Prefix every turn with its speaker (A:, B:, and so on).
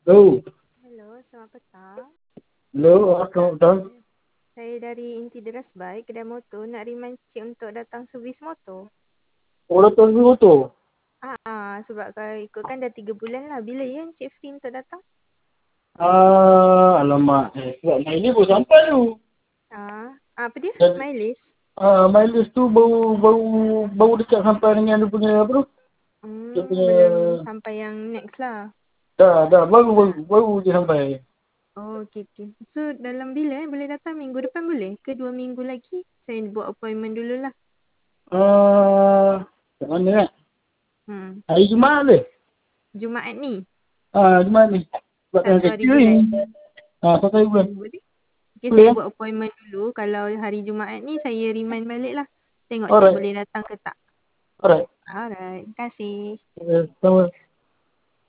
A: Oh,
B: Hello, selamat petang.
A: hello, selamat datang.
B: Saya dari Inti Deras Bike, kedai motor. Nak remind cik untuk datang servis motor.
A: Oh, datang dulu tu.
B: Sebab kalau ikutkan dah 3 bulan lah. Bila ya cik free untuk datang?
A: Alamak. Sebab mileage baru sampai tu.
B: Apa dia?
A: Dan,
B: Mileage?
A: mileage tu baru dekat sampai dengan dia punya apa tu? Dia punya,
B: Belum sampai yang next lah.
A: baru dia sampai.
B: Oh, okay. So, dalam bila boleh datang? Minggu depan boleh? Ke 2 minggu lagi? Saya buat appointment dululah.
A: Kat mana nak?
B: Hmm.
A: Hari Jumaat boleh?
B: Jumaat ni?
A: Jumaat ni. Sebab tengah
B: 1 hari
A: kerja
B: bulan.
A: ni. 1 hari bulan.
B: Boleh? Okay,
A: Boleh
B: saya
A: ya?
B: buat appointment dulu. Kalau hari Jumaat ni, saya remind balik lah. Tengok cik
A: Alright.
B: boleh datang ke tak.
A: Alright.
B: Alright, terima kasih.
A: Sama.